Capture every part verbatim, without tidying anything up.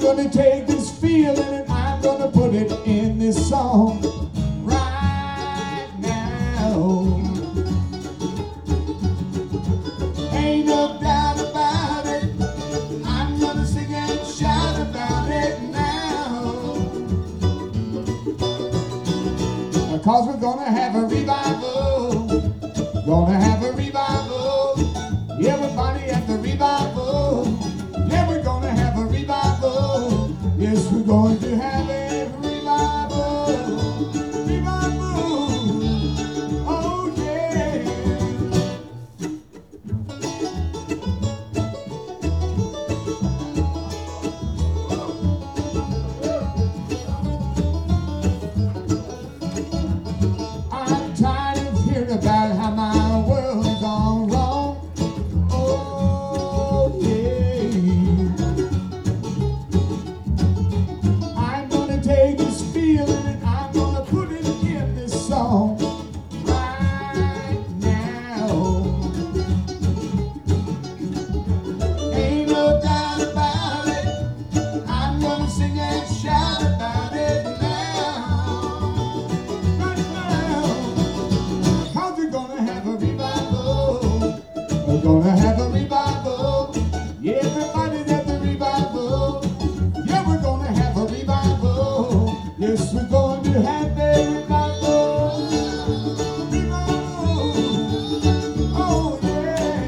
gonna take this feeling and I'm gonna put it in this song right now. Ain't no doubt about it, I'm gonna sing and shout about it now. Cause we're gonna have a revival, gonna have a revival. Everybody at the revival, yeah, we're gonna have a revival. Yes, we're going to have a revival, revival, oh yeah. I'm tired of hearing about how my world's gone wrong. Oh yeah. I'm gonna take this feeling and I'm gonna put it in this song right now. Ain't no doubt about it, I'm gonna sing and shout about it now. Right now. Cause we're gonna have a revival, we're gonna have a revival. Yeah, everybody's at the revival. Yeah, we're gonna have a revival. Yes, we're going to have a revival. Revival. Oh yeah.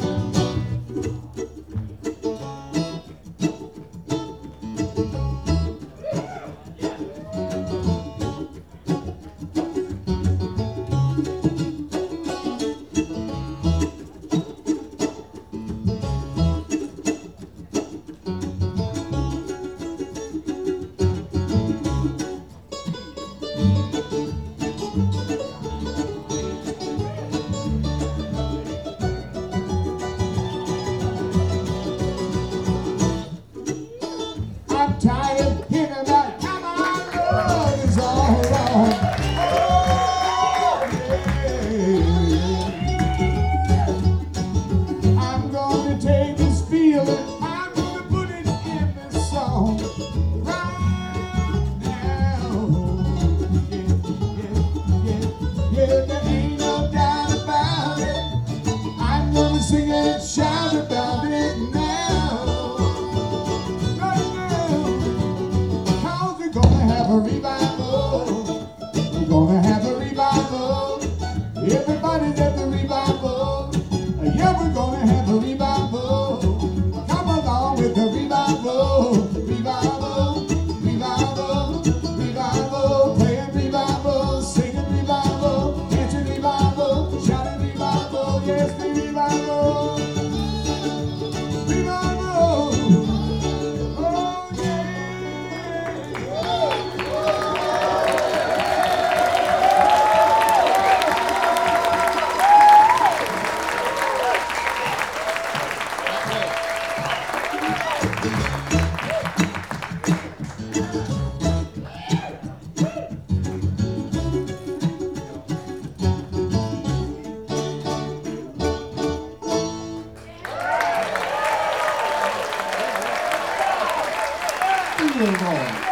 I'm tired of hearing about how my love is all wrong. Oh, yeah. I'm gonna take this feeling, I'm gonna put it in this song right now. Yeah, yeah, yeah, yeah, there ain't no doubt about it. I'm gonna sing and shout about it now. A revival, we're gonna have a revival. Everybody's at the revival. Yeah, we're gonna have a revival. Come along with the revival, revival, revival, revival. Playing revival, singing revival, dancing revival, shouting revival. Yes, the revival, revival. Oh yeah. Little more.